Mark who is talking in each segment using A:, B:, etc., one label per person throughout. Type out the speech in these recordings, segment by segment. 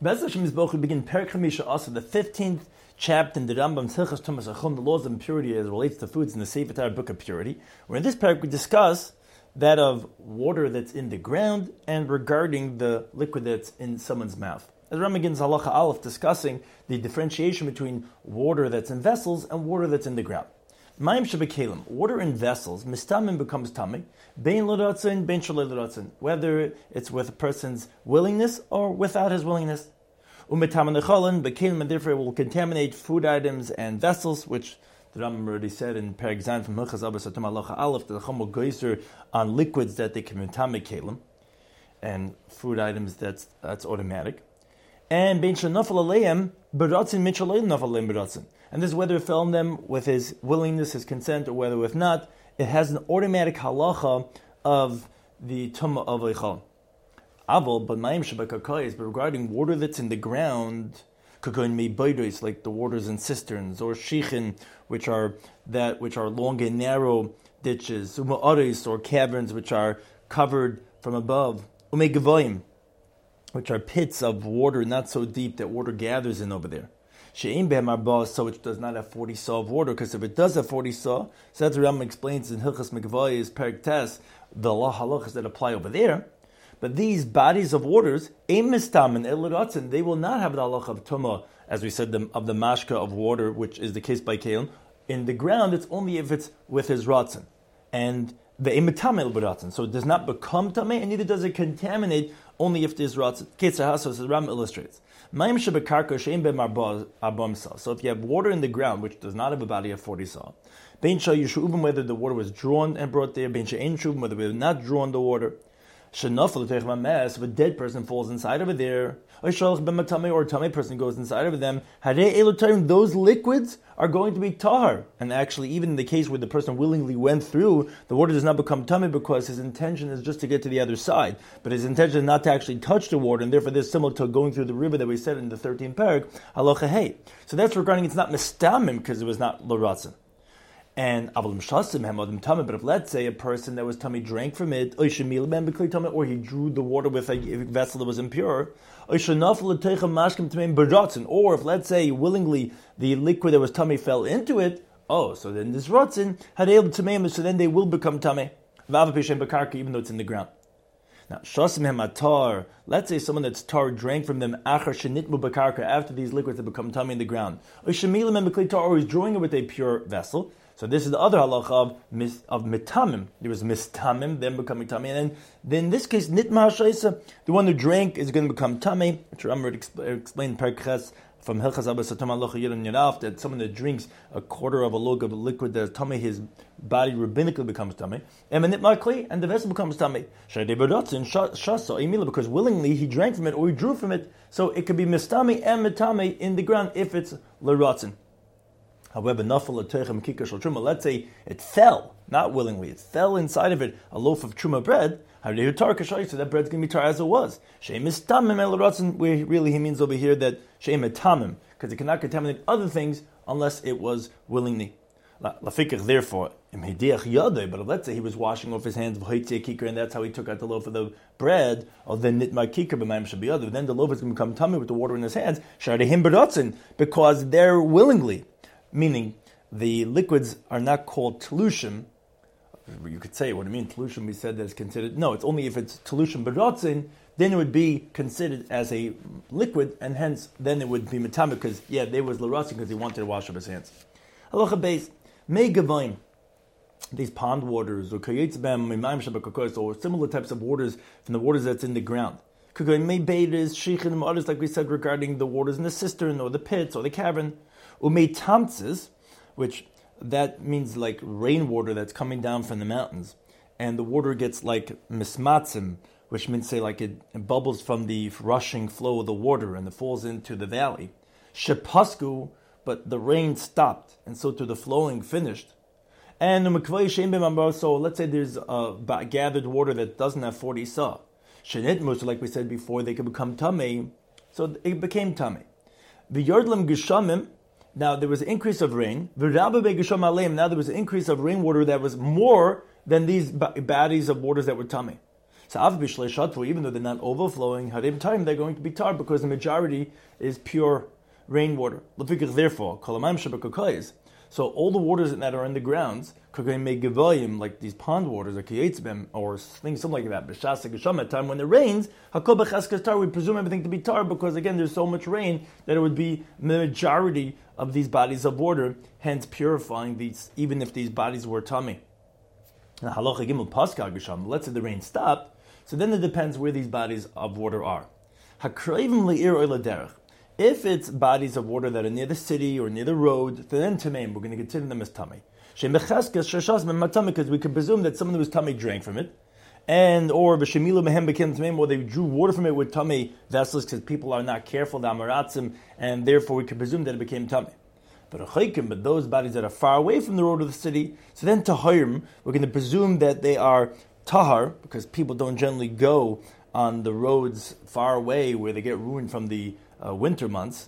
A: Bez Hashem Yisboch, we begin Perek Chamisha Asa, the 15th chapter in the Rambam's Hilchos Tumas Achon, the laws of impurity as it relates to foods in the Sefer Torah book of purity. Where in this perek we discuss that of water that's in the ground and regarding the liquid that's in someone's mouth. As Rambam begins Halacha Aleph discussing the differentiation between water that's in vessels and water that's in the ground. Mayim shebekalim, water in vessels, mistamim becomes tamei, bein l'ratzin, bein shalei l'ratzin, whether it's with a person's willingness or without his willingness. Umetaman nechalan, bekalim, and therefore it will contaminate food items and vessels, which the Rambam already said in Perek Zayin from Hilchos Abbas Atum Halacha Aleph, that the Chum will geyser on liquids that they can metamei kalim, and food items that's automatic. And bein shenafal aleim beratzin, bein shalei nafal aleim beratzin. And this is whether it fell on them with his willingness, his consent, or whether with not, it has an automatic halacha of the tumah of eichal. Aval, but ma'im shabakakayis, but regarding water that's in the ground, kakayin meibaydos, like the waters in cisterns, or shichin, which are long and narrow ditches, uma'aris, or caverns which are covered from above, umegavoim, which are pits of water not so deep that water gathers in over there. She'im behem arba, so which does not have 40 saw of water, because if it does have 40 saw, so that's what Rambam explains in Hilchos Megavayis, Perek Tes, the halachas that apply over there. But these bodies of waters, ein mistamin el ratzin, they will not have the halacha of tumah, as we said, of the mashka of water, which is the case by Kalim. In the ground, it's only if it's with his ratzin. And the ein mitamei el ratzin, so it does not become tamei, and neither does it contaminate only if there's ratzin. Ketzah Hasos, as Rambam illustrates. So if you have water in the ground, which does not have a body of 40 saw, whether the water was drawn and brought there, whether we have not drawn the water, if a dead person falls inside over there, or a tummy person goes inside of them, those liquids are going to be tahar. And actually, even in the case where the person willingly went through, the water does not become tummy because his intention is just to get to the other side. But his intention is not to actually touch the water, and therefore this is similar to going through the river that we said in the 13th perek, halacha hey. So that's regarding it's not mistamim because it was not l'ratzin. And but if let's say a person that was tummy drank from it, or he drew the water with a vessel that was impure, or if let's say willingly the liquid that was tummy fell into it, so then this rotzin had able to so then they will become tummy, even though it's in the ground. Now, let's say someone that's tar drank from them after these liquids have become tummy in the ground, or he's drawing it with a pure vessel. So this is the other halacha of mitamim. There was mistamim, then becoming tamei, and then in this case, nitma ha'shaisa, the one who drank is going to become tamei. Which Rambam explained Perek Ches from Hilchos Abbas Atum Halacha Yidin Yadaf, that someone that drinks a quarter of a log of a liquid that is tamei, his body rabbinically becomes tamei, and nitma kli, and the vessel becomes tamei. Shadei b'ratzin shasa imila, because willingly he drank from it or he drew from it, so it could be mistamei and mitamei in the ground if it's l'ratzin. However, let's say it fell, not willingly, it fell inside of it, a loaf of truma bread, so that bread's going to be tar as it was. Where really he means over here that she'em because it cannot contaminate other things unless it was willingly. Therefore, but if let's say he was washing off his hands, and that's how he took out the loaf of the bread, then the loaf is going to become tummy with the water in his hands, because they're willingly. Meaning, the liquids are not called telushim. You could say, what do you mean telushim? We said that it's considered. No, it's only if it's telushim b'ratzin, then it would be considered as a liquid, and hence, then it would be metame, because, there was l'ratzin, because he wanted to wash up his hands. Halacha beis, mei gavaim, these pond waters, or or similar types of waters from the waters that's in the ground. Mei beides, shichin, others, like we said, regarding the waters in the cistern, or the pits, or the cavern. Umei tamtzes, which that means like rainwater that's coming down from the mountains, and the water gets like mismatzim, which means say like it bubbles from the rushing flow of the water and it falls into the valley. Shepasku, but the rain stopped, and so to the flowing finished. And so let's say there's gathered water that doesn't have 40 saw. Shenitmus, like we said before, they could become tamei, so it became tamei. The yardlim geshamim. Now there was an increase of rain. Now there was an increase of rainwater that was more than these bodies of waters that were tummy. So even though they're not overflowing, harim time they're going to be tar because the majority is pure rainwater. Therefore, so all the waters that are in the grounds, like these pond waters, or things something like that. At time when it rains, we presume everything to be tar because again there's so much rain that it would be the majority of these bodies of water, hence purifying these, even if these bodies were tummy. Now, let's say the rain stopped, so then it depends where these bodies of water are. If it's bodies of water that are near the city or near the road, then tameim, we're going to consider them as tummy. Because we can presume that someone who was tummy drank from it, or they drew water from it with tummy vessels because people are not careful, the amaratzim, and therefore we can presume that it became tummy. But those bodies that are far away from the road of the city, so then taharim, we're going to presume that they are tahar, because people don't generally go on the roads far away where they get ruined from the winter months,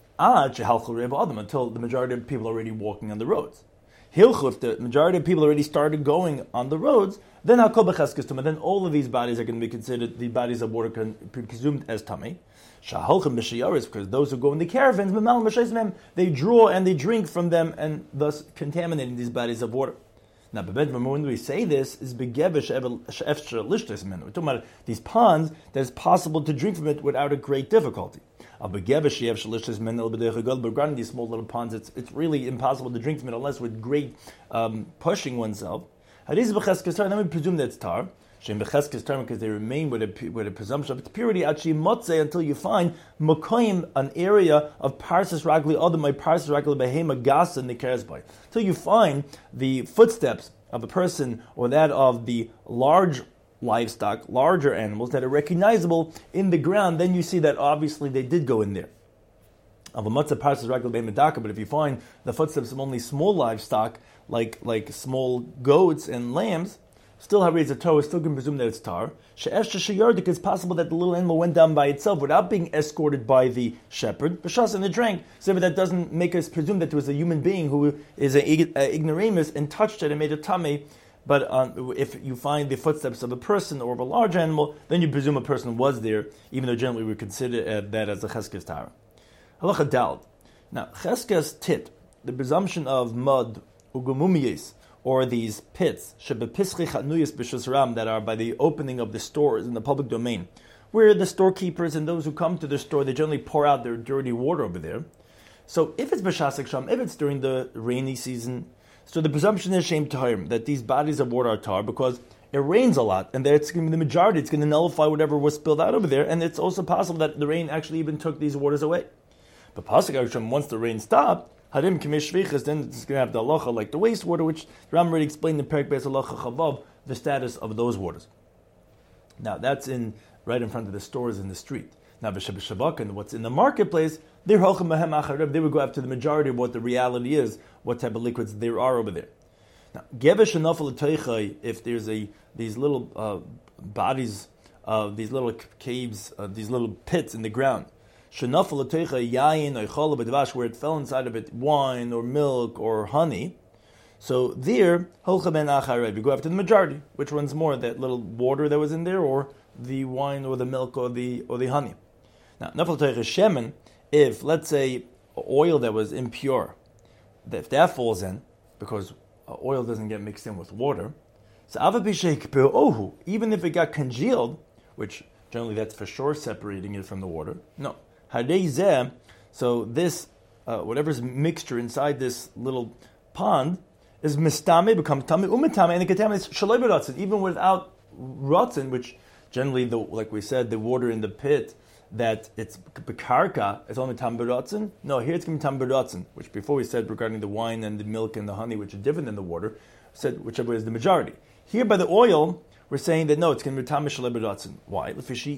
A: until the majority of people are already walking on the roads. If the majority of people already started going on the roads, then then all of these bodies are going to be considered, the bodies of water can be presumed as tummy. Because those who go in the caravans, they draw and they drink from them and thus contaminating these bodies of water. Now, when we say this, is we're talking about these ponds that it's possible to drink from it without a great difficulty. These small little ponds, it's really impossible to drink from it unless with great pushing oneself. Then we presume that's tar. Because they remain with a presumption of its purity, until you find Makoim, an area of Parsis Ragli Odamai, Parsis Ragli Behema Gasa Nikeresbai. Until you find the footsteps of a person or that of the large livestock, larger animals that are recognizable in the ground, then you see that obviously they did go in there. But if you find the footsteps of only small livestock, like small goats and lambs, still have raised a Torah, still can presume that it's tar. It's possible that the little animal went down by itself without being escorted by the shepherd, b'shas, and it drank. So that doesn't make us presume that there was a human being who is an ignoramus and touched it and made it tummy. But if you find the footsteps of a person or of a large animal, then you presume a person was there, even though generally we consider that as a cheskes tara. Halacha dal. Now, cheskes tit, the presumption of mud, ugumumiyes, or these pits, that are by the opening of the stores in the public domain, where the storekeepers and those who come to the store, they generally pour out their dirty water over there. So if it's b'shasek sham, if it's during the rainy season, so the presumption is shem tahim, that these bodies of water are tar, because it rains a lot, and it's going to be the majority, it's going to nullify whatever was spilled out over there, and it's also possible that the rain actually even took these waters away. But pasuk sham, once the rain stopped, Harim Kamish Shvichas, then it's going to have the halacha like the wastewater, which the Ram already explained in Perek Beis Halacha Chavav, the status of those waters. Now that's right in front of the stores in the street. Now B'Shabak and what's in the marketplace, they would go after the majority of what the reality is, what type of liquids there are over there. Now, if there's these little bodies, these little caves, these little pits in the ground, where it fell inside of it wine or milk or honey, so there we go after the majority. Which one's more, that little water that was in there, or the wine or the milk or the honey? Now, shemen, if let's say oil that was impure, if that falls in, because oil doesn't get mixed in with water, so even if it got congealed, which generally that's for sure separating it from the water, no. So this, whatever's mixture inside this little pond is mistame, becomes tame, umitame, and it contaminates shaloi b'ratzin, even without ratzin, which generally, like we said, the water in the pit, that it's bekarka, it's only tam b'ratzin. No, here it's going to be tam b'ratzin, which before we said regarding the wine and the milk and the honey, which are different than the water, said whichever is the majority. Here by the oil, we're saying that no, it's going to be tamish shalebedatzin. Why?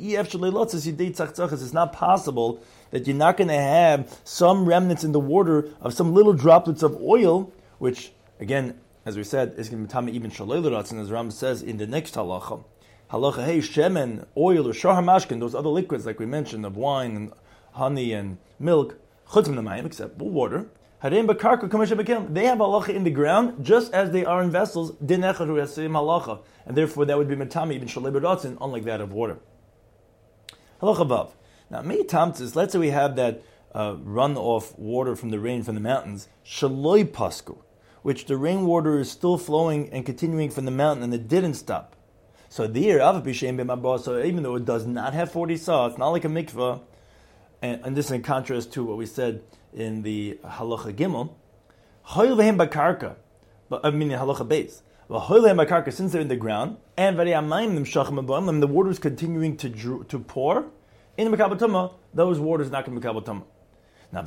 A: It's not possible that you're not going to have some remnants in the water of some little droplets of oil, which again, as we said, is going to be tamish even shalebedatzin, as Ram says in the next halacha. Halacha hey shemen, oil or shahar mashkin, those other liquids like we mentioned of wine and honey and milk, chutz min hamayim, except water. Harem b'karka k'moshe b'kelim. They have halacha in the ground, just as they are in vessels. Din echad hu yasim halacha, and therefore that would be matami even shalei b'ratzin, unlike that of water. Halacha vav. Now, many times, let's say we have that run-off water from the rain from the mountains, shaloi pasku, which the rainwater is still flowing and continuing from the mountain, and it didn't stop. So there, so even though it does not have 40 saw, it's not like a mikveh, and this is in contrast to what we said in the halacha gimel, bakarka, but I mean the halacha base. Bakarka, since they're in the ground, and the water is continuing to pour in the mekabel, those waters not going to be mekabel. Now,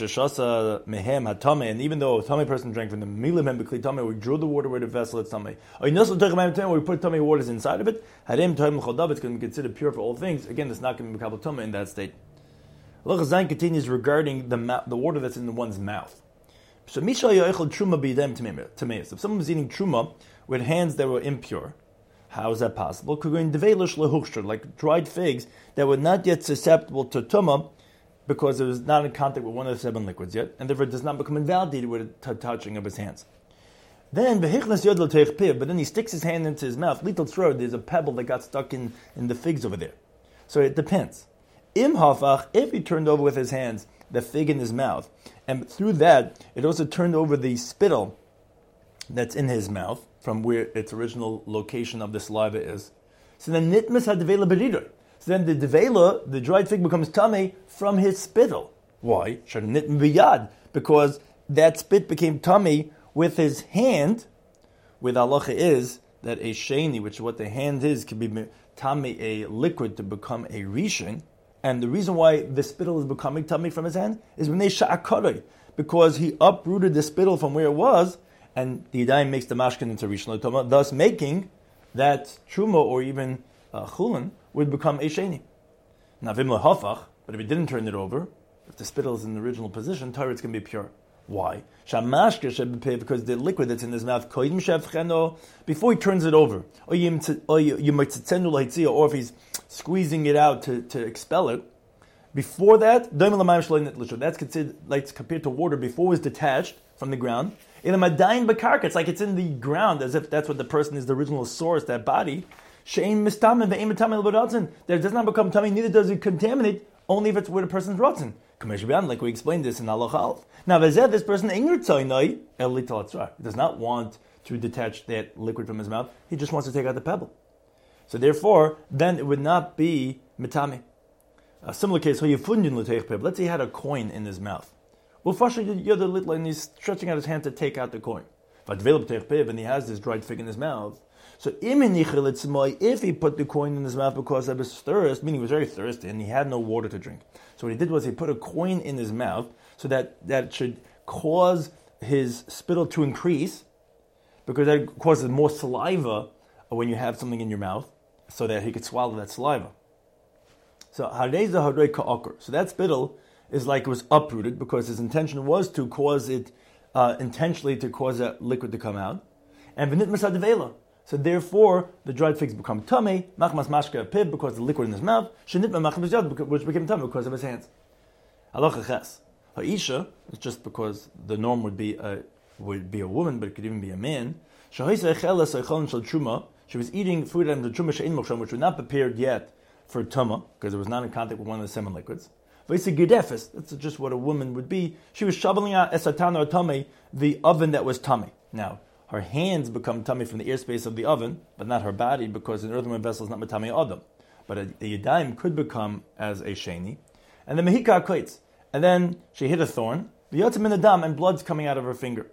A: and even though a tummy person drank from the milim bekli tummy, we drew the water where the vessel is tummy. Or we put tummy waters inside of it. It's going to be considered pure for all things. Again, it's not going to be mekabel tummy in that state. Halacha Zayin continues regarding the water that's in one's mouth. So, if someone was eating truma with hands that were impure, how is that possible? Like dried figs that were not yet susceptible to tumah, because it was not in contact with one of the 7 liquids yet, and therefore it does not become invalidated with the touching of his hands. Then, but then he sticks his hand into his mouth. Little throw, there's a pebble that got stuck in the figs over there. So it depends. If he turned over with his hands the fig in his mouth, and through that, it also turned over the spittle that's in his mouth, from where its original location of the saliva is. So then nitmas had devela beridur. So then the devela, the dried fig, becomes tummy from his spittle. Why? Because that spit became tummy with his hand, where the halacha is that a sheni, which is what the hand is, can be tummy a liquid to become a rishon. And the reason why the spittle is becoming tummy from his hand is when they sha'akaroi, because he uprooted the spittle from where it was, and the Yadayim makes the mashkin into rishon l'toma, thus making that truma or even chulin would become a sheni. Now, vim lehafach, but if he didn't turn it over, if the spittle is in the original position, Torah it's going to be pure. Why? Because the liquid that's in his mouth, before he turns it over, or if he's squeezing it out to expel it, before that, that's considered like compared to water before it was detached from the ground. In a madayin bakarka, it's like it's in the ground, as if that's what the person is, the original source, that body. That does not become tummy, neither does it contaminate, only if it's where the person's rotzen. Like we explained this in Halacha Aleph. Now, this person does not want to detach that liquid from his mouth. He just wants to take out the pebble. So therefore, then it would not be mitame. A similar case, let's say he had a coin in his mouth. Well, and he's stretching out his hand to take out the coin. And he has this dried fig in his mouth. So if he put the coin in his mouth because of his thirst, meaning he was very thirsty and he had no water to drink. So what he did was he put a coin in his mouth so that should cause his spittle to increase, because that causes more saliva when you have something in your mouth, so that he could swallow that saliva. So that spittle is like it was uprooted because his intention was to cause it intentionally to cause that liquid to come out. And v'nit masadevela. So therefore, the dried figs become tummy, machmas mashka pib, because of the liquid in his mouth, shenitma machmas yad, which became tummy because of his hands. Halacha ches. Ha'isha, it's just because the norm would be a woman, but it could even be a man. She was eating food and the truma she'in mokshan, which were not prepared yet for tuma, because it was not in contact with one of the 7 liquids. That's just what a woman would be. She was shoveling out esatana or tummy, the oven that was tummy. Now, her hands become tummy from the airspace of the oven, but not her body, because an earthenware vessel is not matami adam. But a yadayim could become as a sheni. And the mehika kwates. And then she hit a thorn, v'yotzim in the dam, and blood's coming out of her finger.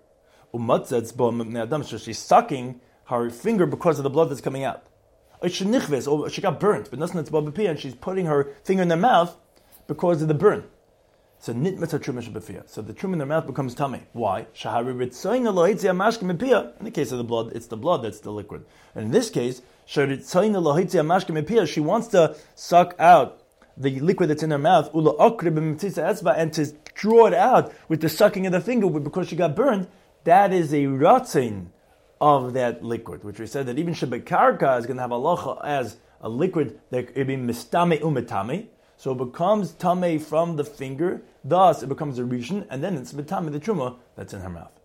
A: So she's sucking her finger because of the blood that's coming out. Or she got burnt, but and she's putting her finger in their mouth because of the burn. So the truma in their mouth becomes tummy. Why? In the case of the blood, it's the blood that's the liquid. And in this case, she wants to suck out the liquid that's in her mouth and to draw it out with the sucking of the finger because she got burned. That is a ratzin of that liquid, which we said that even shebekarka is going to have halacha as a liquid that it be mistame umetame. So it becomes tame from the finger thus it becomes a rishon, and then it's metame the truma that's in her mouth.